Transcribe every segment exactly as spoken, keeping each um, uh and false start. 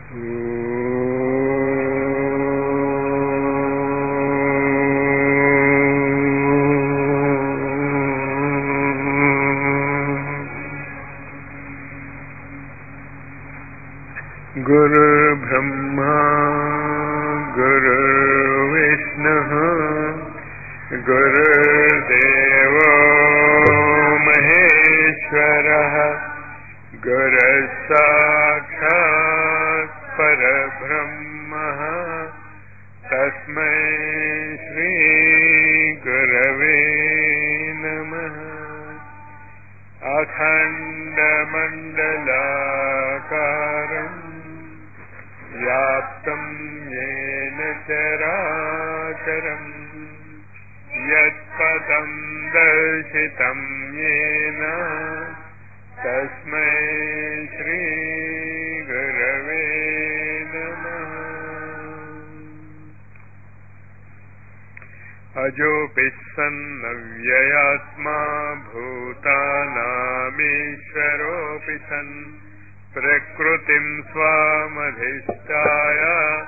गुरुर्ब्रह्मा गुरुर्विष्णुः गुरुर्देवो महेश्वरः गुरुः साक्षात् परब्रह्मः तस्मै श्री गुरवे नमः। अखण्डमण्डलाकारम् व्याप्तं येन चराचरम् यत्पदं दर्शितं येन तस्मै श्री गुरवे नमः। अजोऽपि सन्नव्ययात्मा भूतानामीश्वरोऽपि सन् प्रकृतिं स्वामधिष्ठाय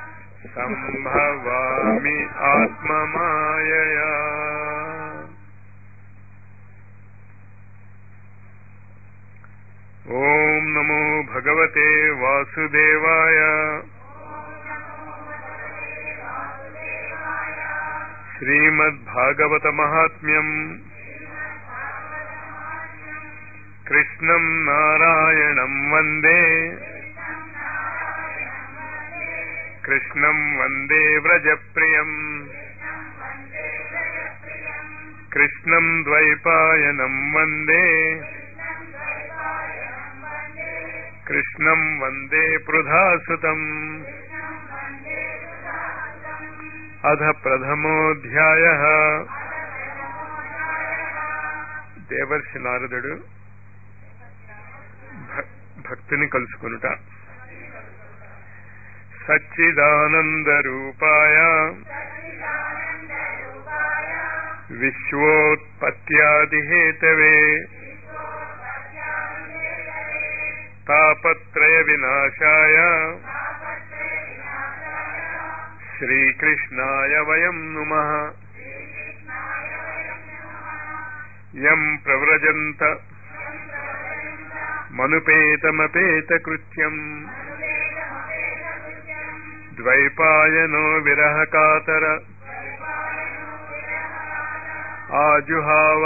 सम्भवामि आत्ममायया। ॐ नमो भगवते वासुदेवाय। श्रीमद्भागवत महात्म्यम् कृष्णं नारायणं वन्दे कृष्णं वन्दे व्रजप्रियम् कृष्णं द्वैपायनं वन्दे कृष्णं वन्दे पृधासुतम्। अथ प्रथमोऽध्यायः। దేవర్షి నారదుడు భక్తిని కలుసుకొనుట। సచ్చిదానంద రూపాయ విశ్వోత్పత్యాది హేతవే తాపత్రయ వినాశాయ శ్రీకృష్ణాయ వయం నుమః। యం ప్రవ్రజంత మనుపేతమపేతకృత్యం ద్వైపాయనో విరహకాతర ఆజుహావ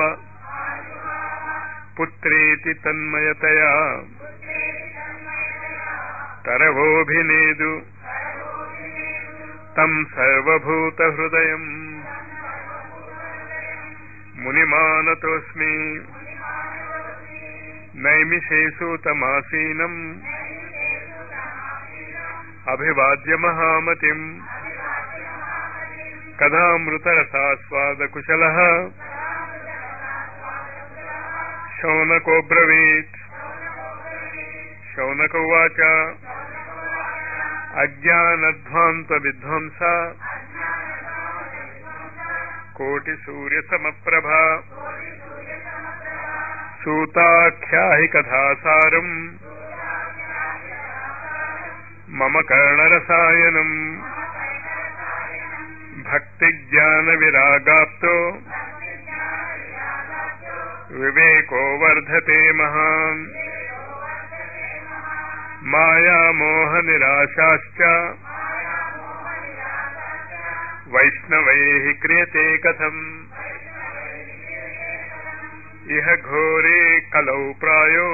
పుత్రేతి తన్మయతయా తరవోభినేదు తం సర్వభూతహృదయం మునిమానతోస్మి నైమిషేషు తమాసీనం అభివాద్య మహామతిం కథామృతరసాస్వాదకుశలః శౌనకోబ్రవీత్। శౌనక ఉవాచ అజ్ఞానధ్వాంత విధ్వంస కోటి సూర్య సమప్రభా సూతాఖ్యాహి కథాసారం మమ కర్ణరసాయనం భక్తి జ్ఞాన విరాగాప్తో వివేకో వర్ధతే మహాన్ మాయా మోహ నిరాశాశ్చ వైష్ణవైః క్రియతే కథం ఇహ ఘోరే కలౌ ప్రాయో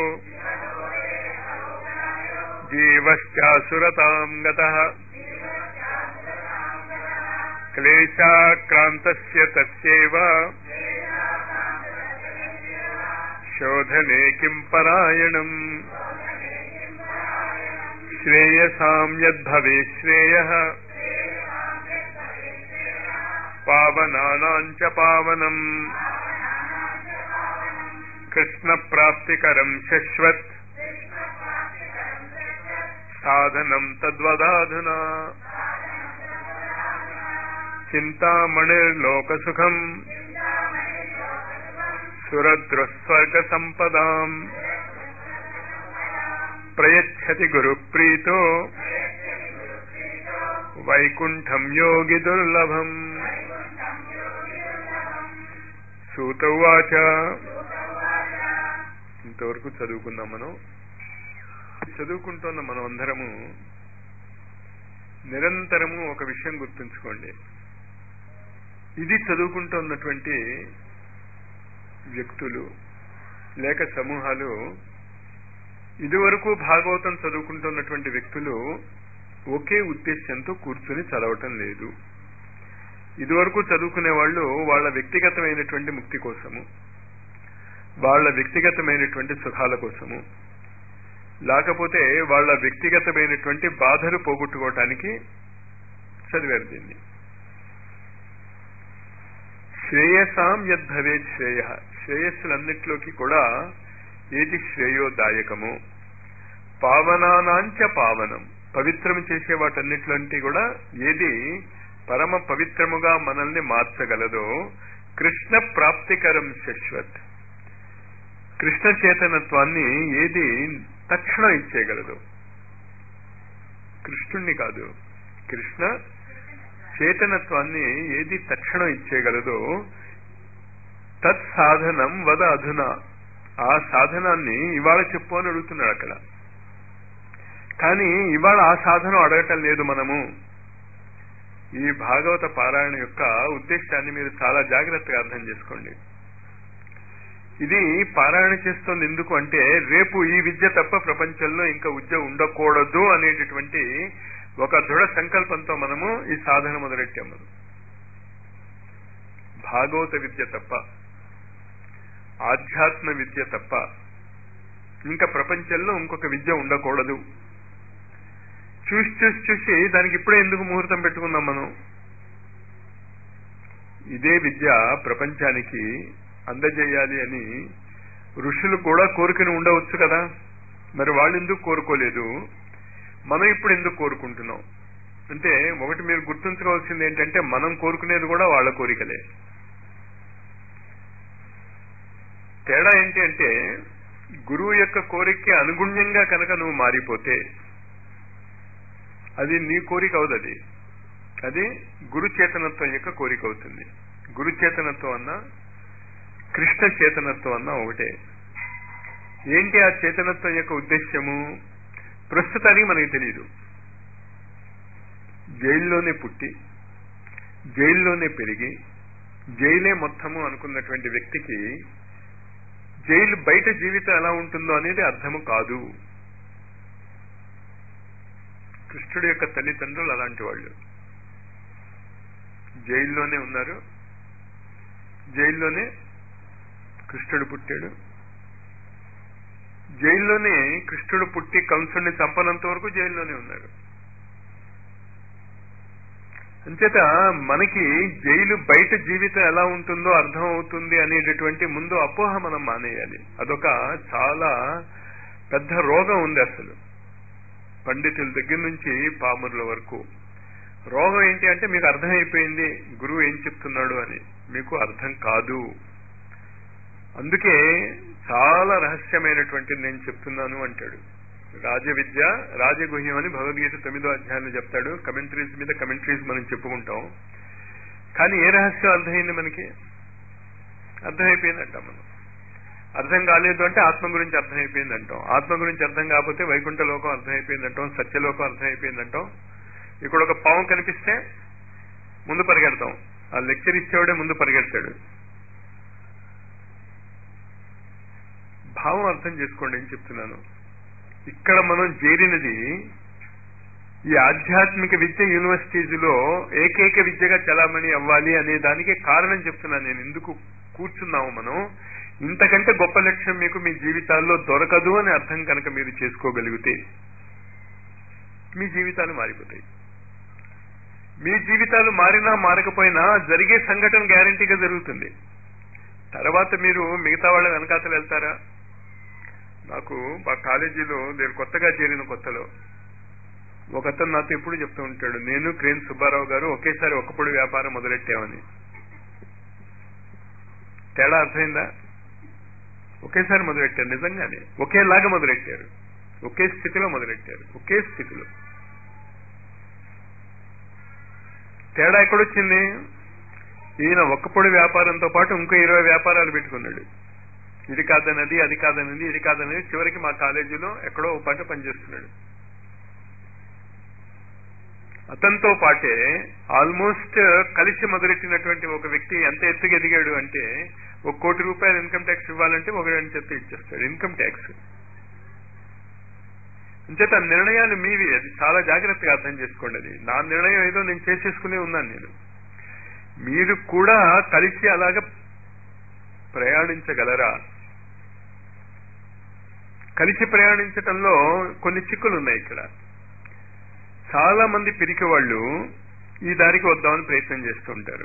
జీవశ్చాసురతాం గతః క్లేశాక్రాంతస్య తస్యైవ శోధనే కిం పరాయణం శ్రేయసాం యద్భవేత్ శ్రేయః పావనానాం చ పావనం కృష్ణ ప్రాప్తికరం శశ్వత్ సాధనం తద్వదాధునా చింతామణిర్లోకసుఖం సురద్రుస్వర్గ సంపదాం ప్రయచ్చతి గురుప్రీతో వైకుంఠం యోగి దుర్లభం. సూత ఉవాచ. ఇంతవరకు చదువుకున్నాం మనం. చదువుకుంటున్న మనం అందరము నిరంతరము ఒక విషయం గుర్తుంచుకోండి. ఇది చదువుకుంటున్నటువంటి వ్యక్తులు లేక సమూహాలు ఇదివరకు భాగవతం చదువుకుంటున్నటువంటి వ్యక్తులు ఒకే ఉద్దేశ్యంతో కూర్చుని చదవటం లేదు. ఇదివరకు చదువుకునే వాళ్ళు వాళ్ళ వ్యక్తిగతమైనటువంటి ముక్తి కోసము, వాళ్ళ వ్యక్తిగతమైనటువంటి సుఖాల కోసము, లేకపోతే వాళ్ళ వ్యక్తిగతమైనటువంటి బాధలు పోగొట్టుకోవటానికి చదివారు దీన్ని. శ్రేయసాం యద్భవేత్ శ్రేయ, శ్రేయస్సులన్నిట్లోకి కూడా ఏది శ్రేయోదాయకము, పావనానాంచ పావనం, పవిత్రము చేసే వాటన్నిటిలోంటి కూడా ఏది పరమ పవిత్రముగా మనల్ని మార్చగలదో, కృష్ణ ప్రాప్తికరం శశ్వత్, కృష్ణ చేతనత్వాన్ని ఏది తక్షణం ఇచ్చేయగలదు, కృష్ణుణ్ణి కాదు, కృష్ణ చేతనత్వాన్ని ఏది తక్షణం ఇచ్చేయగలదో, తత్ సాధనం వద అధునా, ఆ సాధనాన్ని ఇవాళ చెప్పు అని అడుగుతున్నాడు అక్కడ. కానీ ఇవాళ ఆ సాధనం అడగటం లేదు మనము. ఈ భాగవత పారాయణ యొక్క ఉద్దేశాన్ని మీరు చాలా జాగ్రత్తగా అర్థం చేసుకోండి. ఇది పారాయణ చేస్తుంది ఎందుకు అంటే, రేపు ఈ విద్య తప్ప ప్రపంచంలో ఇంకా విద్య ఉండకూడదు అనేటటువంటి ఒక దృఢ సంకల్పంతో మనము ఈ సాధన మొదలెట్టాము. భాగవత విద్య తప్ప, ఆధ్యాత్మ విద్య తప్ప ఇంకా ప్రపంచంలో ఇంకొక విద్య ఉండకూడదు. చూసి చూసి చూసి దానికి ఇప్పుడే ఎందుకు ముహూర్తం పెట్టుకున్నాం మనం? ఇదే విద్య ప్రపంచానికి అందజేయాలి అని ఋషులు కూడా కోరుకుని ఉండవచ్చు కదా, మరి వాళ్ళు ఎందుకు కోరుకోలేదు? మనం ఇప్పుడు ఎందుకు కోరుకుంటున్నాం అంటే, ఒకటి మీరు గుర్తుంచుకోవాల్సింది ఏంటంటే, మనం కోరుకునేది కూడా వాళ్ళ కోరికలే. తేడా ఏంటి అంటే, గురువు యొక్క కోరికకి అనుగుణ్యంగా కనుక నువ్వు మారిపోతే అది నీ కోరిక అవుతుంది, అది గురు చేతనత్వం యొక్క కోరిక అవుతుంది. గురు చేతనత్వం అన్నా కృష్ణ చేతనత్వం అన్నా ఒకటే. ఏంటి ఆ చేతనత్వం యొక్క ఉద్దేశ్యము? ప్రస్తుతానికి మనకి తెలియదు. జైల్లోనే పుట్టి జైల్లోనే పెరిగి జైలే మొత్తము అనుకున్నటువంటి వ్యక్తికి జైలు బయట జీవితం ఎలా ఉంటుందో అనేది అర్థము కాదు. కృష్ణుడి యొక్క తల్లిదండ్రులు అలాంటి వాళ్ళు. జైల్లోనే ఉన్నారు, జైల్లోనే కృష్ణుడు పుట్టాడు, జైల్లోనే కృష్ణుడు పుట్టి కంసుడిని చంపనంత వరకు జైల్లోనే ఉన్నారు. అంచేత మనకి జైలు బయట జీవితం ఎలా ఉంటుందో అర్థం అవుతుంది అనేటటువంటి ముందు అపోహ మనం మానేయాలి. అదొక చాలా పెద్ద రోగం ఉంది అసలు, పండితుల దగ్గర నుంచి పామరుల వరకు. రోగం ఏంటి అంటే, మీకు అర్థమైపోయింది గురువు ఏం చెప్తున్నాడు అని, మీకు అర్థం కాదు. అందుకే చాలా రహస్యమైనటువంటిది నేను చెప్తున్నాను అంటాడు. రాజ విద్య రాజగుహ్యం అని భగవద్గీత తొమ్మిదో అధ్యాయంలో చెప్తాడు. కమెంట్రీస్ మీద కమెంట్రీస్ మనం చెప్పుకుంటాం, కానీ ఏ రహస్యం అర్థమైంది మనకి? అర్థమైపోయిందంటాం మనం. అర్థం కాలేదు అంటే ఆత్మ గురించి అర్థమైపోయింది అంటాం, ఆత్మ గురించి అర్థం కాకపోతే వైకుంఠ లోకం అర్థమైపోయింది అంటాం, సత్యలోకం అర్థమైపోయింది అంటాం. ఇక్కడ ఒక పాము కనిపిస్తే ముందు పరిగెడతాం, ఆ లెక్చర్ ఇచ్చేవాడే ముందు పరిగెడతాడు. భావం అర్థం చేసుకోండి ఏం చెప్తున్నాను. ఇక్కడ మనం చేరినది ఈ ఆధ్యాత్మిక విద్య యూనివర్సిటీలో ఏకైక విద్యగా చలామణి అవ్వాలి అనే దానికి కారణం చెప్తున్నాను నేను. ఎందుకు కూర్చున్నాము మనం? ఇంతకంటే గొప్ప లక్ష్యం మీకు మీ జీవితాల్లో దొరకదు అని అర్థం కనుక మీరు చేసుకోగలిగితే మీ జీవితాలు మారిపోతాయి. మీ జీవితాలు మారినా మారకపోయినా జరిగే సంఘటన గ్యారంటీగా జరుగుతుంది. తర్వాత మీరు మిగతా వాళ్ళ వెనకాతలు వెళ్తారా? నాకు మా కాలేజీలో నేను కొత్తగా చేరిన కొత్తలో ఒకతను నాతో ఎప్పుడు చెప్తూ ఉంటాడు, నేను క్రేన్ సుబ్బారావు గారు ఒకేసారి ఒక్కపొడి వ్యాపారం మొదలెట్టామని. తేడా అర్థమైందా? ఒకేసారి మొదలెట్టారు, నిజంగానే ఒకేలాగా మొదలెట్టారు, ఒకే స్థితిలో మొదలెట్టారు, ఒకే స్థితిలో. తేడా ఎక్కడొచ్చింది? ఈయన ఒక్కపొడి వ్యాపారంతో పాటు ఇంకో ఇరవై వ్యాపారాలు పెట్టుకున్నాడు. ఇది కాదన్నది, అది కాదన్నది, ఇది కాదన్నది, చివరికి మా కాలేజీలో ఎక్కడో ఒక పాట పనిచేస్తున్నాడు. అతనితో పాటే ఆల్మోస్ట్ కలిసి మొదలెట్టినటువంటి ఒక వ్యక్తి ఎంత ఎత్తుకు ఎదిగాడు అంటే, ఒక కోటి రూపాయలు ఇన్కమ్ ట్యాక్స్ ఇవ్వాలంటే ఒక రెండు చెప్తే ఇచ్చేస్తాడు ఇన్కమ్ ట్యాక్స్. అంచేత నిర్ణయాలు మీవి, అది చాలా జాగ్రత్తగా అర్థం చేసుకోండి. అది నా నిర్ణయం ఏదో నేను చేసేసుకునే ఉన్నాను. నేను మీరు కూడా కలిసి అలాగ ప్రయాణించగలరా? కలిసి ప్రయాణించటంలో కొన్ని చిక్కులు ఉన్నాయి. ఇక్కడ చాలా మంది పిరికి వాళ్ళు ఈ దారికి వద్దామని ప్రయత్నం చేస్తూ ఉంటారు.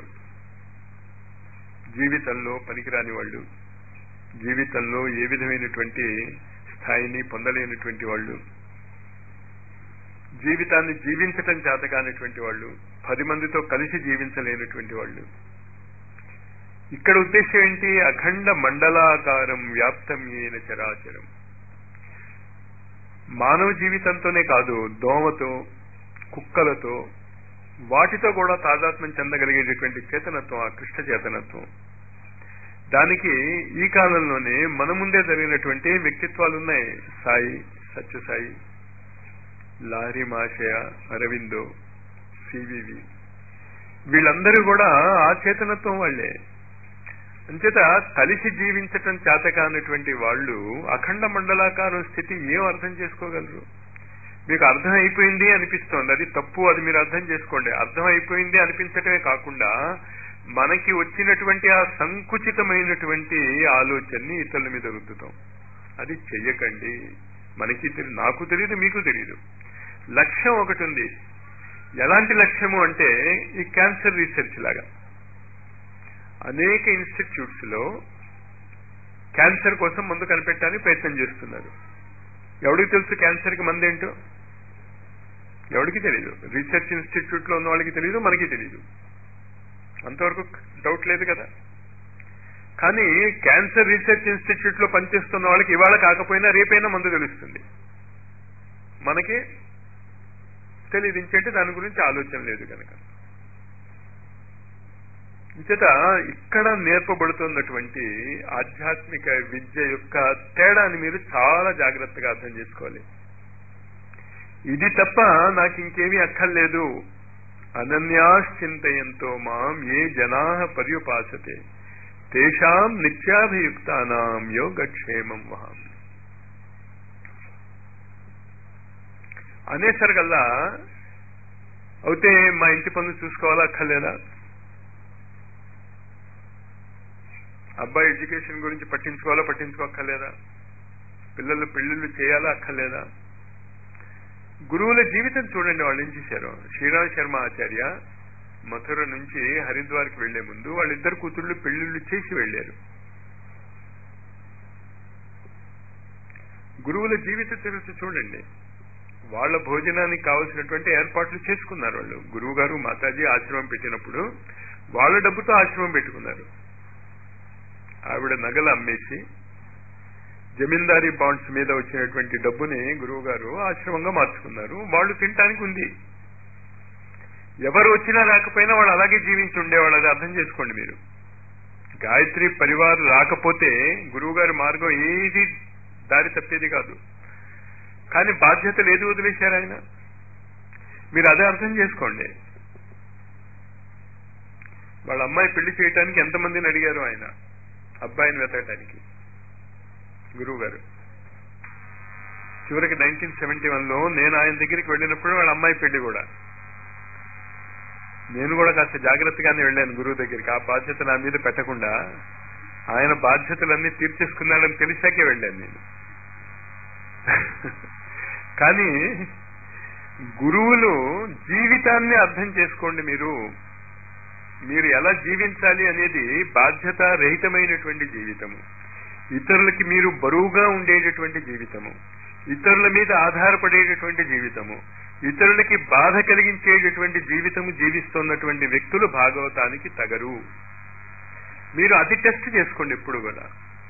జీవితంలో పనికిరాని వాళ్ళు, జీవితంలో ఏ విధమైనటువంటి స్థాయిని పొందలేనటువంటి వాళ్ళు, జీవితాన్ని జీవించటం చేత కానిటువంటి వాళ్ళు, పది మందితో కలిసి జీవించలేనటువంటి వాళ్ళు. ఇక్కడ ఉద్దేశం ఏంటి? అఖండ మండలాకారం వ్యాప్తం ఏన చరాచరం. మానవ జీవితంతోనే కాదు, దోమతో, కుక్కలతో, వాటితో కూడా తాదాత్మ్యం చెందగలిగేటటువంటి చేతనత్వం, ఆ కృష్ణ చేతనత్వం. దానికి ఈ కాలంలోనే మన ముందే జరిగినటువంటి వ్యక్తిత్వాలు ఉన్నాయి. సాయి, సత్యసాయి, లారీ మాషయ, అరవిందో, సివివి, వీళ్ళందరూ కూడా ఆ చేతనత్వం వాళ్లే. అంచేత కలిసి జీవించటం చేతకానటువంటి వాళ్ళు అఖండ మండలాకారం స్థితి ఏం అర్థం చేసుకోగలరు? మీకు అర్థం అయిపోయింది అనిపిస్తోంది, అది తప్పు, అది మీరు అర్థం చేసుకోండి. అర్థం అయిపోయింది అనిపించటమే కాకుండా మనకి వచ్చినటువంటి ఆ సంకుచితమైనటువంటి ఆలోచనని ఇతరుల మీద రుద్దుతాం. అది చెయ్యకండి. మనకి తెలియదు, నాకు తెలియదు, మీకు తెలియదు. లక్ష్యం ఒకటి ఉంది. ఎలాంటి లక్ష్యము అంటే ఈ క్యాన్సర్ రీసెర్చ్ లాగా అనేక ఇన్స్టిట్యూట్స్ లో క్యాన్సర్ కోసం మందు కనిపెట్టడానికి ప్రయత్నం చేస్తున్నారు. ఎవరికి తెలుసు క్యాన్సర్ కి మందు ఏంటో? ఎవరికి తెలియదు. రీసెర్చ్ ఇన్స్టిట్యూట్ లో ఉన్న వాళ్ళకి తెలియదు, మనకి తెలియదు. అంతవరకు డౌట్ లేదు కదా. కానీ క్యాన్సర్ రీసెర్చ్ ఇన్స్టిట్యూట్ లో పనిచేస్తున్న వాళ్ళకి ఇవాళ కాకపోయినా రేపైనా మందు తెలుస్తుంది. మనకి తెలియదు, ఇంకంటే దాని గురించి ఆలోచన లేదు కనుక. ఇంచేత ఇక్కడ నేర్పబడుతున్నటువంటి ఆధ్యాత్మిక విద్య యొక్క తేడాని మీరు చాలా జాగ్రత్తగా అర్థం చేసుకోవాలి. ఇది తప్ప నాకు ఇంకేమీ అక్కర్లేదు. అనన్యాశ్చింతయంతో మాం ఏ జనా పర్యుపాసతే తేషాం నిత్యాభియుక్తానాం యోగక్షేమం వహాం అనేసరికల్లా అయితే మా ఇంటి పనులు చూసుకోవాలా అక్కర్లేదా? అబ్బాయి ఎడ్యుకేషన్ గురించి పట్టించుకోవాలా పట్టించుకోక్కర్లేదా? పిల్లలు పెళ్లిళ్ళు చేయాలా అక్కర్లేదా? గురువుల జీవితం చూడండి, వాళ్ళు ఏం చేశారు. శ్రీరామ్ శర్మ ఆచార్య మథుర నుంచి హరిద్వార్కి వెళ్లే ముందు వాళ్ళిద్దరు కూతుళ్ళు పెళ్లిళ్ళు చేసి వెళ్లారు. గురువుల జీవిత చరిత్ర చూడండి. వాళ్ళ భోజనానికి కావలసినటువంటి ఏర్పాట్లు చేసుకున్నారు వాళ్ళు. గురువు గారు మాతాజీ ఆశ్రమం పెట్టినప్పుడు వాళ్ళ డబ్బుతో ఆశ్రమం పెట్టుకున్నారు. ఆవిడ నగలు అమ్మేసి జమీందారీ బాండ్స్ మీద వచ్చినటువంటి డబ్బుని గురువు గారు ఆశ్రమంగా మార్చుకున్నారు. వాళ్ళు తినటానికి ఉంది. ఎవరు వచ్చినా రాకపోయినా వాళ్ళు అలాగే జీవించి ఉండేవాళ్ళు. అది అర్థం చేసుకోండి మీరు. గాయత్రి పరివార్ రాకపోతే గురువు గారి మార్గం ఏది దారి తప్పేది కాదు. కానీ బాధ్యతలు ఏది వదిలేశారు ఆయన? మీరు అదే అర్థం చేసుకోండి. వాళ్ళ అమ్మాయి పెళ్లి చేయటానికి ఎంతమందిని అడిగారు ఆయన, అబ్బాయిని వెతకటానికి గురువు గారు. చివరికి నైన్టీన్ సెవెంటీ వన్ లో నేను ఆయన దగ్గరికి వెళ్ళినప్పుడు వాళ్ళ అమ్మాయి పెళ్లి కూడా. నేను కూడా కాస్త జాగ్రత్తగానే వెళ్ళాను గురువు దగ్గరికి. ఆ బాధ్యత నా మీద పెట్టకుండా ఆయన బాధ్యతలన్నీ తీర్చేసుకున్నాడని తెలిసాకే వెళ్ళాను నేను. కానీ గురువులు జీవితాన్ని అర్థం చేసుకోండి. మీరు మీరు ఎలా జీవించాలి అనేది బాధ్యత రహితమైనటువంటి జీవితము, ఇతరులకి మీరు బరువుగా ఉండేటటువంటి జీవితము, ఇతరుల మీద ఆధారపడేటటువంటి జీవితము, ఇతరులకి బాధ కలిగించేటటువంటి జీవితము జీవిస్తున్నటువంటి వ్యక్తులు భాగవతానికి తగరు. మీరు అది టెస్ట్ చేసుకోండి ఎప్పుడు కూడా.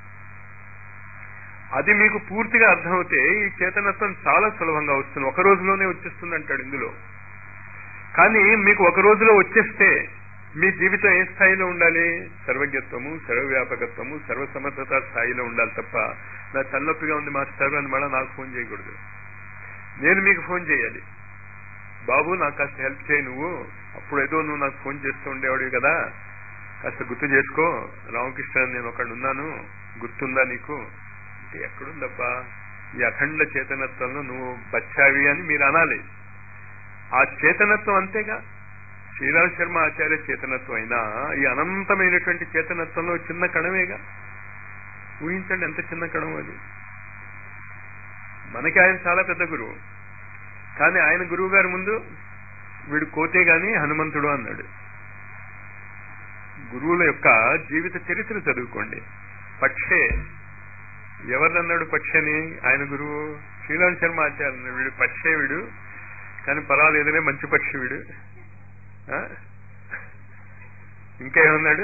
అది మీకు పూర్తిగా అర్థమవుతే ఈ చేతనత్వం చాలా సులభంగా వస్తుంది. ఒక రోజులోనే వచ్చేస్తుంది అంటాడు ఇందులో. కానీ మీకు ఒక రోజులో వచ్చేస్తే మీ జీవితం ఏ స్థాయిలో ఉండాలి? సర్వజ్ఞత్వము, సర్వవ్యాపకత్వము, సర్వసమర్థత స్థాయిలో ఉండాలి తప్ప నా తలనొప్పిగా ఉంది మాస్టర్ అని మళ్ళీ నాకు ఫోన్ చేయకూడదు. నేను మీకు ఫోన్ చేయాలి, బాబు నాకు కాస్త హెల్ప్ చేయి, నువ్వు అప్పుడు ఏదో నువ్వు నాకు ఫోన్ చేస్తూ ఉండేవాడివి కదా, కాస్త గుర్తు చేసుకో, రామకృష్ణ నేను ఒకడు ఉన్నాను, గుర్తుందా నీకు అంటే ఎక్కడుందబ్బా ఈ అఖండ చేతనత్వంలో నువ్వు బచ్చావి అని మీరు అనాలి. ఆ చేతనత్వం అంతేగా. శ్రీరామ్ శర్మ ఆచార్య చేతనత్వం అయినా ఈ అనంతమైనటువంటి చేతనత్వంలో చిన్న కణమేగా. ఊహించండి ఎంత చిన్న కణం అది. మనకి ఆయన చాలా పెద్ద గురువు, కానీ ఆయన గురువు గారి ముందు వీడు కోతే గాని హనుమంతుడు అన్నాడు. గురువుల యొక్క జీవిత చరిత్ర చదువుకోండి. పక్షే ఎవరినన్నాడు పక్షని? ఆయన గురువు శ్రీరామ్ శర్మ ఆచార్య. వీడు పక్షే వీడు, కానీ పర్వాలేదనే మంచి పక్షి వీడు. ఇంకా ఏమన్నాడు?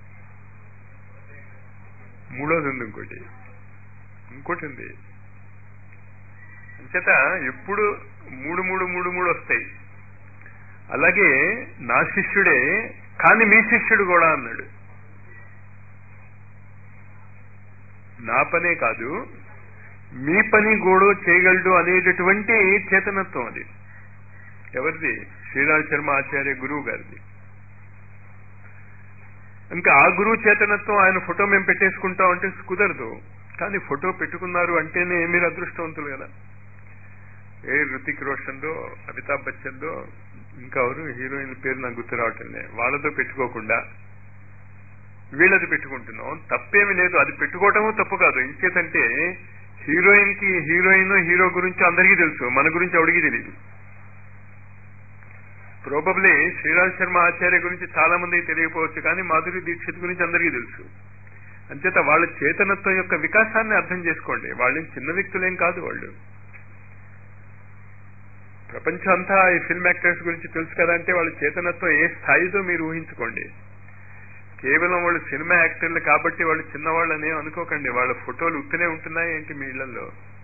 మూడోది ఉంది, ఇంకోటి ఇంకోటి ఉంది. అంచేత ఎప్పుడు మూడు మూడు మూడు మూడు వస్తాయి. అలాగే నా శిష్యుడే కానీ మీ శిష్యుడు కూడా అన్నాడు. నా పనే కాదు మీ పని కూడా చేయగలడు అనేటటువంటి చేతనత్వం అది. ఎవరిది? శ్రీరామ్ శర్మ ఆచార్య గురువు గారిది. ఇంకా ఆ గురువు చేతనత్వం ఆయన ఫోటో మేము పెట్టేసుకుంటాం అంటే కుదరదు. కానీ ఫోటో పెట్టుకున్నారు అంటేనే మీరు అదృష్టవంతులు కదా. ఏ రుతిక్ రోషన్దో, అమితాబ్ బచ్చన్దో, ఇంకా ఎవరు హీరోయిన్ పేరు నాకు గుర్తు రావటం లేదు, వాళ్ళతో పెట్టుకోకుండా వీళ్ళది పెట్టుకుంటున్నాం. తప్పేమి లేదు, అది పెట్టుకోవటము తప్పు కాదు. ఇంకేతంటే హీరోయిన్ కి హీరోయిన్ హీరో గురించి అందరికీ తెలుసు, మన గురించి ఎవడికి తెలియదు. ప్రోబబ్లీ శ్రీరామ్ శర్మ ఆచార్య గురించి చాలా మందికి తెలియకపోవచ్చు, కానీ మాధురి దీక్షిత్ గురించి అందరికీ తెలుసు. అంచేత వాళ్ళ చేతనత్వం యొక్క వికాసాన్ని అర్థం చేసుకోండి. వాళ్ళేం చిన్న వ్యక్తులేం కాదు. వాళ్ళు ప్రపంచం అంతా ఈ ఫిల్మ్ యాక్టర్స్ గురించి తెలుసు కదా అంటే వాళ్ళ చేతనత్వం ఏ స్థాయితో మీరు ఊహించుకోండి. కేవలం వాళ్ళు సినిమా యాక్టర్లు కాబట్టి వాళ్ళు చిన్నవాళ్ళనే అనుకోకండి. వాళ్ళ ఫోటోలు ఉత్తనే ఉంటున్నాయి ఏంటి మీ ఇళ్లలో?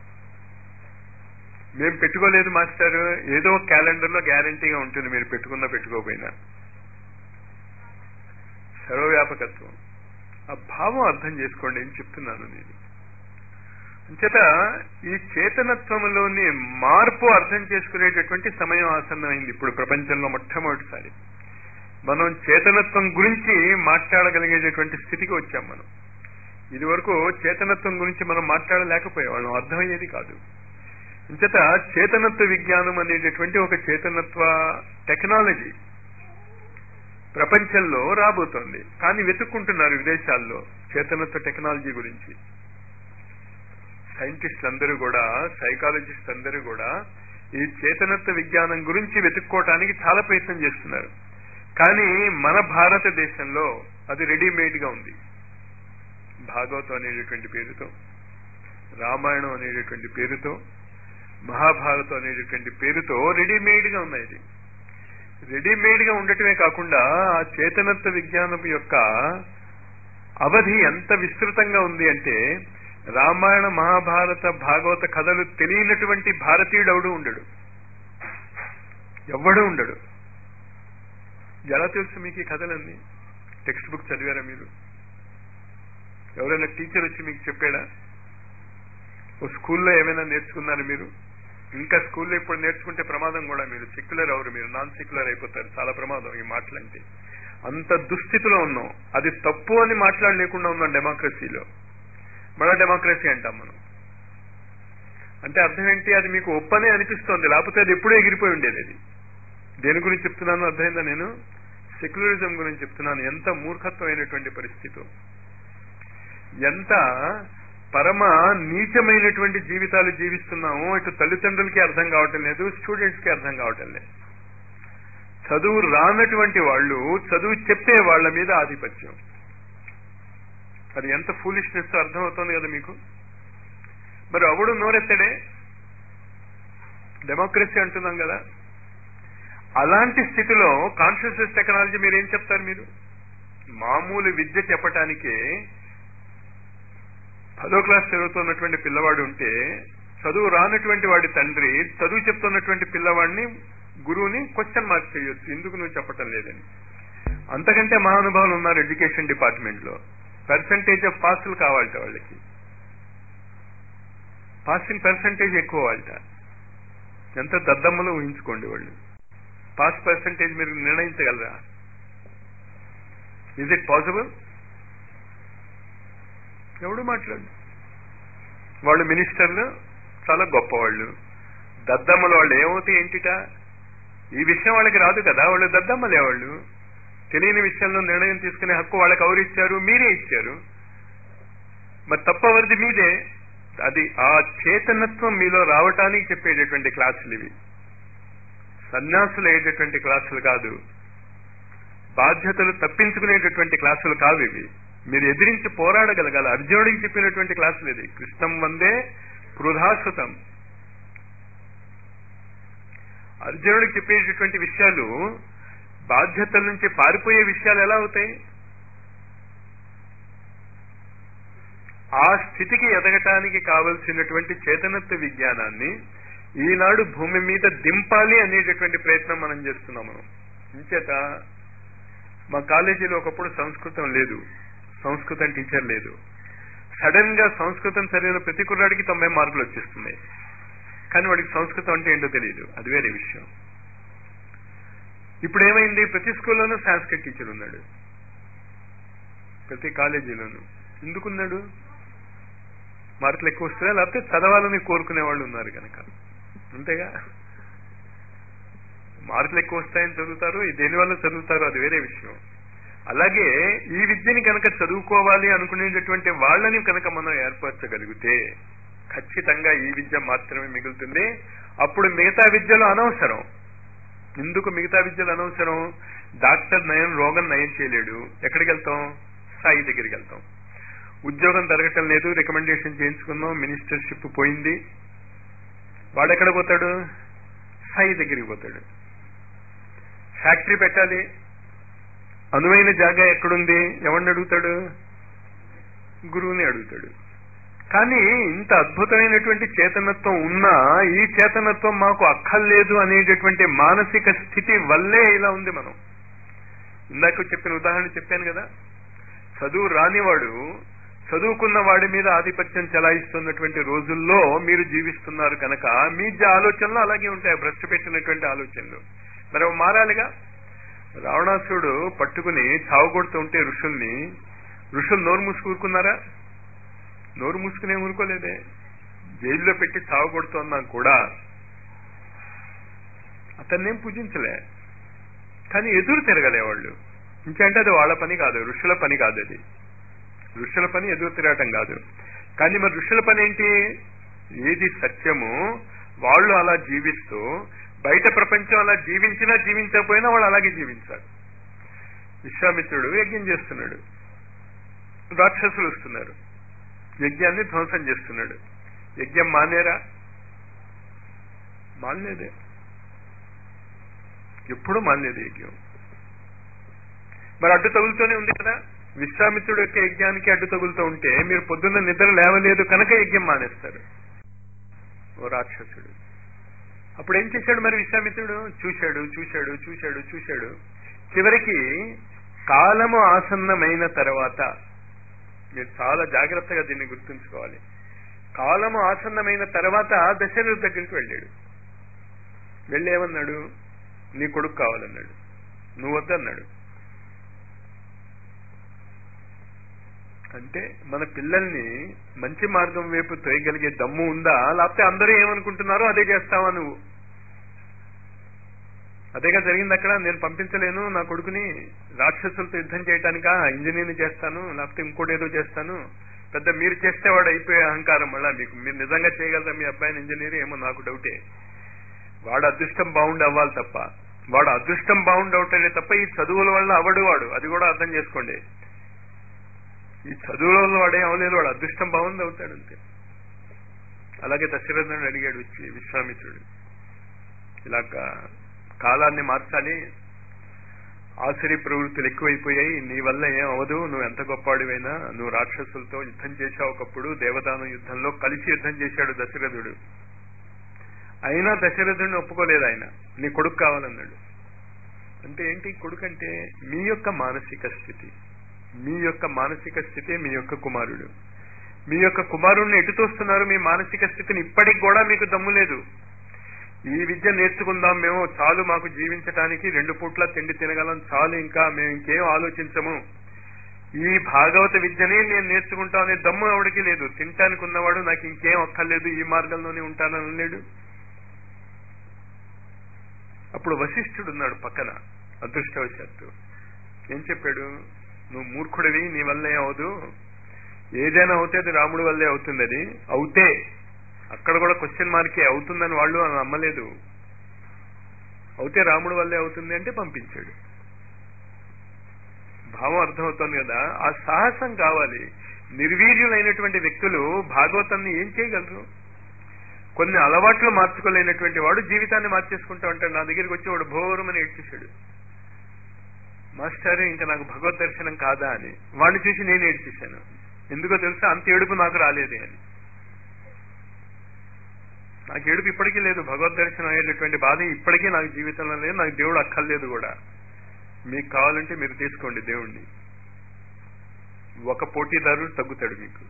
మేము పెట్టుకోలేదు మాస్టర్, ఏదో క్యాలెండర్ లో గ్యారంటీగా ఉంటుంది మీరు పెట్టుకున్నా పెట్టుకోకపోయినా. సర్వవ్యాపకత్వం, ఆ భావం అర్థం చేసుకోండి ఏం చెప్తున్నాను నేను. అంచేత ఈ చేతనత్వంలోని మార్పు అర్థం చేసుకునేటటువంటి సమయం ఆసన్నమైంది ఇప్పుడు ప్రపంచంలో. మొట్టమొదటిసారి మనం చేతనత్వం గురించి మాట్లాడగలిగేటటువంటి స్థితికి వచ్చాం మనం. ఇది వరకు చేతనత్వం గురించి మనం మాట్లాడలేకపోయేవాళ్ళం, అర్థమయ్యేది కాదు. అంచేత చేతనత్వ విజ్ఞానం అనేటటువంటి ఒక చేతనత్వ టెక్నాలజీ ప్రపంచంలో రాబోతోంది. కానీ వెతుక్కుంటున్నారు విదేశాల్లో చేతనత్వ టెక్నాలజీ గురించి. సైంటిస్టులు అందరూ కూడా, సైకాలజిస్ట్ అందరూ కూడా ఈ చేతనత్వ విజ్ఞానం గురించి వెతుక్కోవటానికి చాలా ప్రయత్నం చేస్తున్నారు. కానీ మన భారతదేశంలో అది రెడీమేడ్ గా ఉంది. భాగవతం అనేటటువంటి పేరుతో, రామాయణం అనేటటువంటి పేరుతో, మహాభారతం అనేటటువంటి పేరుతో రెడీమేడ్ గా ఉన్నాయి. రెడీమేడ్ గా ఉండటమే కాకుండా ఆ చేతనత్వ విజ్ఞానం యొక్క అవధి ఎంత విస్తృతంగా ఉంది అంటే రామాయణ మహాభారత భాగవత కథలు తెలియనటువంటి భారతీయుడు ఎవడు ఉండడు, ఎవడు ఉండడు. ఎలా తెలుసు మీకు ఈ కథలన్నీ? టెక్స్ట్ బుక్ చదివారా మీరు? ఎవరైనా టీచర్ వచ్చి మీకు చెప్పాడా? ఓ స్కూల్లో ఏమైనా నేర్చుకున్నారు మీరు? ఇంకా స్కూల్లో ఇప్పుడు నేర్చుకుంటే ప్రమాదం కూడా. మీరు సెక్యులర్ అవరు, మీరు నాన్ సెక్యులర్ అయిపోతారు. చాలా ప్రమాదం ఈ మాటలంటే. అంత దుస్థితిలో ఉన్నాం. అది తప్పు అని మాట్లాడలేకుండా ఉన్నాం డెమోక్రసీలో. మళ్ళా డెమోక్రసీ అంటాం మనం. అంటే అర్థం ఏంటి? అది మీకు ఒప్పనే అనిపిస్తోంది, లేకపోతే అది ఎప్పుడూ ఎగిరిపోయి ఉండేది. అది దేని గురించి చెప్తున్నాను అర్థమైందా? నేను సెక్యులరిజం గురించి చెప్తున్నాను. ఎంత మూర్ఖత్వమైనటువంటి పరిస్థితి, ఎంత పరమ నీచమైనటువంటి జీవితాలు జీవిస్తున్నామో ఇటు తల్లిదండ్రులకి అర్థం కావటం లేదు, స్టూడెంట్స్ కి అర్థం కావటం లేదు. చదువు రానటువంటి వాళ్ళు చదువు చెప్పే వాళ్ళ మీద ఆధిపత్యం. అది ఎంత ఫూలిష్నెస్ అర్థమవుతోంది కదా మీకు. మరి అవడు నోరెత్తడే, డెమోక్రసీ అంటున్నాం కదా. అలాంటి స్థితిలో కాన్షియస్నెస్ టెక్నాలజీ మీరేం చెప్తారు? మీరు మామూలు విద్య చెప్పటానికే పదో క్లాస్ చదువుతున్నటువంటి పిల్లవాడు ఉంటే చదువు రానటువంటి వాడి తండ్రి చదువు చెప్తున్నటువంటి పిల్లవాడిని గురువుని క్వశ్చన్ మార్క్ చేయొచ్చు, ఎందుకు నువ్వు చెప్పటం లేదని. అంతకంటే మహానుభావులు ఉన్నారు ఎడ్యుకేషన్ డిపార్ట్మెంట్ లో. పర్సంటేజ్ ఆఫ్ పాసులు కావాలట వాళ్ళకి, పాసింగ్ పర్సంటేజ్ ఎక్కువ వాళ్ళట. ఎంత దద్దమ్మలో ఊహించుకోండి వాళ్ళు. పాస్ పర్సంటేజ్ మీరు నిర్ణయించగలరా? Is it possible? ఎవడు మాట్లాడు. వాళ్ళు మినిస్టర్లు చాలా గొప్పవాళ్ళు, దద్దమ్మలు వాళ్ళు ఏమవుతాయి ఏంటిట? ఈ విషయం వాళ్ళకి రాదు కదా, వాళ్ళు దద్దమ్మలే. వాళ్ళు తెలియని విషయంలో నిర్ణయం తీసుకునే హక్కు వాళ్ళకి ఎవరు ఇచ్చారు? మీరే ఇచ్చారు. మరి తప్పవరిది మీదే. అది ఆ చేతనత్వం మీలో రావటానికి చెప్పేటటువంటి క్లాసులు ఇవి. సన్యాసులు అయ్యేటటువంటి క్లాసులు కాదు, బాధ్యతలు తప్పించుకునేటటువంటి క్లాసులు కావు ఇవి. మీరు ఎదిరించి పోరాడగలగాలి. అర్జునుడికి చెప్పినటువంటి క్లాసులు ఇది. కృష్ణం వందే క్రుధాసుతం. అర్జునుడికి చెప్పేటటువంటి విషయాలు బాధ్యతల నుంచి పారిపోయే విషయాలు ఎలా అవుతాయి? ఆ స్థితికి ఎదగటానికి కావలసినటువంటి చేతనత్వ విజ్ఞానాన్ని ఈనాడు భూమి మీద దింపాలి అనేటటువంటి ప్రయత్నం మనం చేస్తున్నాం. మనం ఇంచేత మా కాలేజీలో ఒకప్పుడు సంస్కృతం లేదు, సంస్కృతం టీచర్ లేదు. సడన్ గా సంస్కృతం చదివిన ప్రతి కుర్రాడికి తొంభై మార్కులు వచ్చేస్తున్నాయి. కానీ వాడికి సంస్కృతం అంటే ఏంటో తెలియదు, అది వేరే విషయం. ఇప్పుడు ఏమైంది? ప్రతి స్కూల్లోనూ సాంస్క్రిట్ టీచర్ ఉన్నాడు, ప్రతి కాలేజీలోనూ. ఎందుకున్నాడు? మార్కులు ఎక్కువ వస్తాయా, లేకపోతే చదవాలని కోరుకునే వాళ్ళు ఉన్నారు కనుక. అంతేగా, మార్కులు ఎక్కువ వస్తాయని చదువుతారు, దేనివల్ల చదువుతారు అది వేరే విషయం. అలాగే ఈ విద్యని కనుక చదువుకోవాలి అనుకునేటటువంటి వాళ్ళని కనుక మనం ఏర్పరచగలిగితే ఖచ్చితంగా ఈ విద్య మాత్రమే మిగులుతుంది. అప్పుడు మిగతా విద్యలు అనవసరం. ఎందుకు మిగతా విద్యలు అనవసరం? డాక్టర్ నయం రోగం నయం చేయలేడు, ఎక్కడికి వెళ్తాం? సాయి దగ్గరికి వెళ్తాం. ఉద్యోగం జరగటం లేదు, రికమెండేషన్ చేయించుకున్నాం, మినిస్టర్షిప్ పోయింది, వాడెక్కడ పోతాడు? సాయి దగ్గరికి పోతాడు. ఫ్యాక్టరీ పెట్టాలి, అనువైన జాగా ఎక్కడుంది? ఎవరిని అడుగుతాడు? గురువుని అడుగుతాడు. కానీ ఇంత అద్భుతమైనటువంటి చేతనత్వం ఉన్నా ఈ చేతనత్వం మాకు అక్కర్లేదు అనేటటువంటి మానసిక స్థితి వల్లే ఇలా ఉంది. మనం ఇందాక చెప్పిన ఉదాహరణ చెప్పాను కదా, చదువు రానివాడు చదువుకున్న వాడి మీద ఆధిపత్యం చెలాయిస్తున్నటువంటి రోజుల్లో మీరు జీవిస్తున్నారు కనుక మీ ఆలోచనలు అలాగే ఉంటాయి, భ్రష్టు పెట్టినటువంటి ఆలోచనలు. మరి మారాలిగా. రావణాసురుడు పట్టుకుని చావుకొడుతూ ఉంటే ఋషుల్ని, ఋషులు నోరు మూసుకూరుకున్నారా? నోరు మూసుకునే ఊరుకోలేదే. జైల్లో పెట్టి చావుకొడుతున్నా కూడా అతన్నేం పూజించలే. కానీ ఎదురు తిరగలేవాళ్ళు. ఇంకంటే అది వాళ్ళ పని కాదు, ఋషుల పని కాదు. అది ఋషుల పని ఎదురు తిరగటం కాదు. కానీ మరి ఋషుల పని ఏంటి? ఏది సత్యమో వాళ్ళు అలా జీవిస్తూ, బయట ప్రపంచం అలా జీవించినా జీవించకపోయినా వాళ్ళు అలాగే జీవించాలి. విశ్వామిత్రుడు యజ్ఞం చేస్తున్నాడు, రాక్షసులు వస్తున్నారు, యజ్ఞాన్ని ధ్వంసం చేస్తున్నాడు. యజ్ఞం మానేరా? మానలేదే, ఎప్పుడూ మానలేదు యజ్ఞం. మరి అడ్డు తగులుతూనే ఉంది కదా. విశ్వామిత్రుడు యొక్క యజ్ఞానికి అడ్డు తగులుతూ ఉంటే మీరు పొద్దున్న నిద్ర లేవలేదు కనుక యజ్ఞం మానేస్తారు ఓ రాక్షసుడు. అప్పుడు ఏం చేశాడు మరి విశ్వామిత్రుడు? చూశాడు చూశాడు చూశాడు చూశాడు చివరికి కాలము ఆసన్నమైన తర్వాత, మీరు చాలా జాగ్రత్తగా దీన్ని గుర్తుంచుకోవాలి, కాలము ఆసన్నమైన తర్వాత దశరథుడి దగ్గరికి వెళ్ళాడు. వెళ్ళేమన్నాడు? నీ కొడుకు కావాలన్నాడు. నువ్వు వద్దన్నాడు. అంటే మన పిల్లల్ని మంచి మార్గం వైపు తోయగలిగే దమ్ము ఉందా? లేకపోతే అందరూ ఏమనుకుంటున్నారో అదే చేస్తావా నువ్వు? అదేగా జరిగింది అక్కడ. నేను పంపించలేను నా కొడుకుని రాక్షసులతో యుద్ధం చేయటానికా, ఇంజనీర్ని చేస్తాను, లేకపోతే ఇంకోటి ఏదో చేస్తాను, పెద్ద మీరు చేస్తే వాడు అయిపోయే అహంకారం. మళ్ళా మీకు మీరు నిజంగా చేయగలరా మీ అబ్బాయిని ఇంజనీర్? ఏమో నాకు డౌటే. వాడు అదృష్టం బాగుండి అవ్వాలి తప్ప, వాడు అదృష్టం బాగుండి అవుతాడే తప్ప ఈ చదువుల వల్ల అవడు వాడు. అది కూడా అర్థం చేసుకోండి. ఈ చదువుల వల్ల వాడే అవలేదు, వాడు అదృష్టం బాగుంది అవుతాడు అంతే. అలాగే దశరథుని అడిగాడు వచ్చి విశ్వామిత్రుడు, ఇలాగ కాలాన్ని మార్చాలి, ఆసురీ ప్రవృత్తులు ఎక్కువైపోయాయి, నీ వల్ల ఏం అవదు, నువ్వు ఎంత గొప్పవాడివైనా, నువ్వు రాక్షసులతో యుద్ధం చేశావు, ఒకప్పుడు దేవదాన యుద్ధంలో కలిసి యుద్ధం చేశాడు దశరథుడు. అయినా దశరథుడిని ఒప్పుకోలేదు ఆయన. నీ కొడుకు కావాలన్నాడు. అంటే ఏంటి కొడుకు అంటే? మీ యొక్క మానసిక స్థితి, మీ యొక్క మానసిక స్థితి మీ యొక్క కుమారుడు. మీ యొక్క కుమారుడిని ఎటు తోస్తున్నారు? మీ మానసిక స్థితిని. ఇప్పటికి కూడా మీకు దమ్ము లేదు. ఈ విద్య నేర్చుకుందాం మేము, చాలు మాకు జీవించటానికి, రెండు పూట్ల తిండి తినగలం, చాలు, ఇంకా మేము ఇంకేం ఆలోచించము, ఈ భాగవత విద్యనే నేను నేర్చుకుంటా అనే దమ్ము ఎవడికి లేదు. తినటానికి ఉన్నవాడు నాకు ఇంకేం అక్కర్లేదు, ఈ మార్గంలోనే ఉంటానని లేడు. అప్పుడు వశిష్ఠుడు ఉన్నాడు పక్కన. అదృష్టవశాత్తు ఏం చెప్పాడు? నువ్వు మూర్ఖుడివి, నీ వల్లే అవదు, ఏదైనా అవుతే అది రాముడి వల్లే అవుతుంది. అది అవుతే, అక్కడ కూడా క్వశ్చన్ మార్కే, అవుతుందని వాళ్ళు అని నమ్మలేదు. అవుతే రాముడి వల్లే అవుతుంది అంటే పంపించాడు. భావం అర్థమవుతుంది కదా. ఆ సాహసం కావాలి. నిర్వీర్యులైనటువంటి వ్యక్తులు భాగవతాన్ని ఏం చేయగలరు? కొన్ని అలవాట్లు మార్చుకోలేనటువంటి వాడు జీవితాన్ని మార్చేసుకుంటా ఉంటాడు. నా దగ్గరికి వచ్చి వాడు భోరమని ఏడ్చేశాడు, మాస్టర్ ఇంకా నాకు భగవద్ దర్శనం కాదా అని. వాడిని చూసి నేను ఏడ్చేశాను. ఎందుకో తెలుసా? అంత ఏడుపు నాకు రాలేదే అని. నాకు ఏడుపు ఇప్పటికీ లేదు. భగవద్ దర్శనం అయ్యేటటువంటి బాధ ఇప్పటికీ నాకు జీవితంలో లేదు. నాకు దేవుడు అక్కర్లేదు కూడా. మీకు కావాలంటే మీరు తీసుకోండి దేవుణ్ణి. ఒక పోటీదారుడు తగ్గుతాడు మీకు.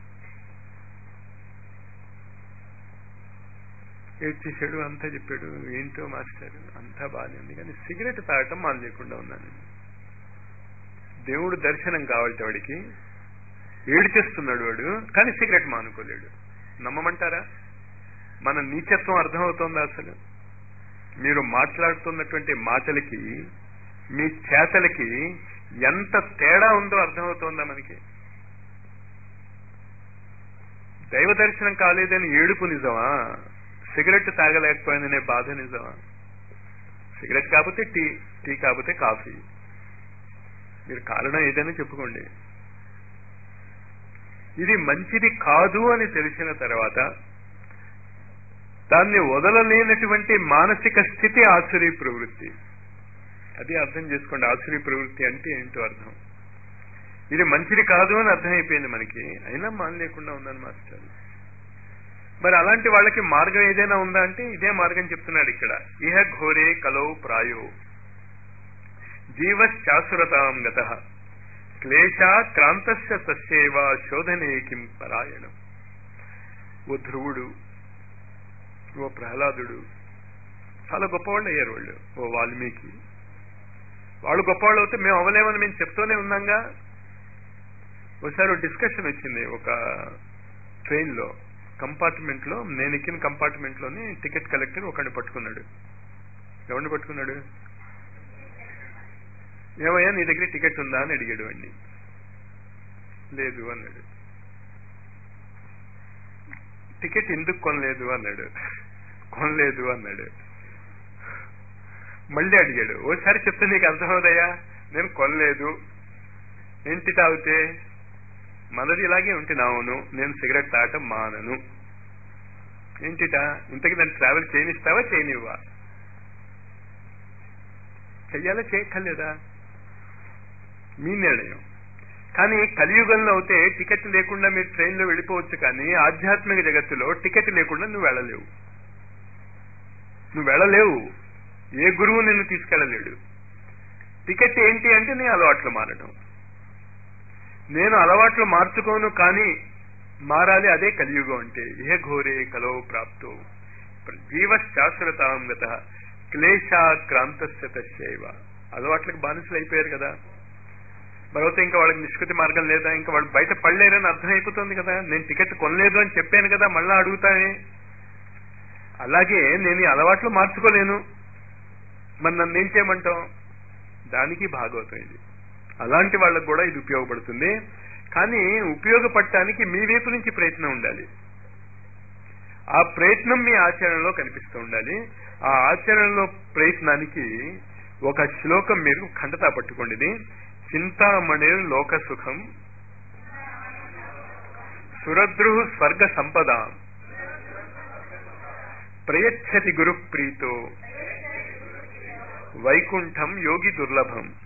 ఏడ్చేశాడు, అంతా చెప్పాడు. ఏంటో మాస్టర్ అంతా బాగానే ఉంది, కానీ సిగరెట్ తాగటం మాను లేకుండా ఉన్నాను. దేవుడు దర్శనం కావాలి వాడికి, ఏడ్చేస్తున్నాడు వాడు, కానీ సిగరెట్ మానుకోలేడు. నమ్మమంటారా? మన నీచత్వం అర్థమవుతోందా? అసలు మీరు మాట్లాడుతున్నటువంటి మాటలకి మీ చేతలకి ఎంత తేడా ఉందో అర్థమవుతోందా మనకి? దైవ దర్శనం కాలేదని ఏడుపు నిజమా? సిగరెట్ తాగలేకపోయిందనే బాధ నిజమా? సిగరెట్ కాకపోతే టీ, టీ కాకపోతే కాఫీ, మీరు కారణం ఏదైనా చెప్పుకోండి. ఇది మంచిది కాదు అని తెలిసిన తర్వాత దాన్ని వదలలేనటువంటి మానసిక స్థితి ఆసురీ ప్రవృత్తి. అది అర్థం చేసుకోండి. ఆసురీ ప్రవృత్తి అంటే ఏంటో అర్థం. ఇది మంచిది కాదు అని అర్థమైపోయింది మనకి, అయినా మాన లేకుండా ఉందని మాస్టర్. మరి అలాంటి వాళ్ళకి మార్గం ఏదైనా ఉందా అంటే ఇదే మార్గం చెప్తున్నాడు ఇక్కడ. ఇహ ఘోరే కలౌ ప్రాయో జీవశ్చాసురతాం గతః క్లేశా క్రాంతస్య తస్యేవ శోధనే కిం పరాయణం. ఓ ధ్రువుడు, ఓ ప్రహ్లాదుడు చాలా గొప్పవాళ్ళు అయ్యారు వాళ్ళు. ఓ వాల్మీకి, వాళ్ళు గొప్పవాళ్ళు అవుతే మేము అవ్వలేమని మేము చెప్తూనే ఉన్నాంగా. ఒకసారి డిస్కషన్ వచ్చింది ఒక ట్రైన్ లో, కంపార్ట్మెంట్ లో. నేను ఎక్కిన కంపార్ట్మెంట్ లోని టికెట్ కలెక్టర్ ఒకడిని పట్టుకున్నాడు. ఎవరిని పట్టుకున్నాడు? ఏమయ్యా నీ దగ్గర టికెట్ ఉందా అని అడిగాడు వాడిని. లేదు అన్నాడు. టికెట్ ఎందుకు కొనలేదు అన్నాడు. కొనలేదు అన్నాడు. మళ్ళీ అడిగాడు. ఓసారి చెప్తే నీకు అర్థమవుదయ్యా, నేను కొనలేదు. ఏంటి తాగితే? మనది ఇలాగే ఉంటుంది. అవును, నేను సిగరెట్ తాగటం మానను. ఏంటిట? ఇంతకీ నన్ను ట్రావెల్ చేయనిస్తావా చేయనివ్వా? చెయ్యాలా చేయక్కర్లేదా? మీ నిర్ణయం. కానీ కలియుగంలో అయితే టికెట్ లేకుండా మీరు ట్రైన్లో వెళ్ళిపోవచ్చు, కానీ ఆధ్యాత్మిక జగత్తులో టికెట్ లేకుండా నువ్వు వెళ్ళలేవు. నువ్వు వెళ్ళలేవు. ఏ గురువు నిన్ను తీసుకెళ్ళలేడు. టికెట్ ఏంటి అంటే నీ అలవాట్లు మారడం. నేను అలవాట్లు మార్చుకోను, కానీ మారాలి. అదే కలియుగం అంటే. ఇహ ఘోరే కలో ప్రాప్తో జీవశాశ్వతాం గతః క్లేశా క్రాంతస్య తస్యైవ. అలవాట్లకు బానిసలు అయిపోయారు కదా. మరొకటి ఇంకా వాళ్ళకి నిష్కృతి మార్గం లేదా? ఇంకా వాళ్ళు బయట పడలేరని అర్థమైపోతుంది కదా. నేను టికెట్ కొనలేదు అని చెప్పాను కదా, మళ్ళా అడుగుతానే. అలాగే నేను ఈ అలవాట్లు మార్చుకోలేను, మరి నన్ను ఏం చేయమంటాం? దానికి భాగవతం ఇది. అలాంటి వాళ్ళకు కూడా ఇది ఉపయోగపడుతుంది. కానీ ఉపయోగపడటానికి మీ వైపు నుంచి ప్రయత్నం ఉండాలి. ఆ ప్రయత్నం మీ ఆచరణలో కనిపిస్తూ ఉండాలి. ఆ ఆచరణలో ప్రయత్నానికి ఒక శ్లోకం మీరు ఖండతా పట్టుకోండి. ఇది చింతామణి లోక సుఖం సురద్రు స్వర్గ సంపద ప్రయచ్చతి గురు ప్రీతో వైకుంఠం యోగి దుర్లభం.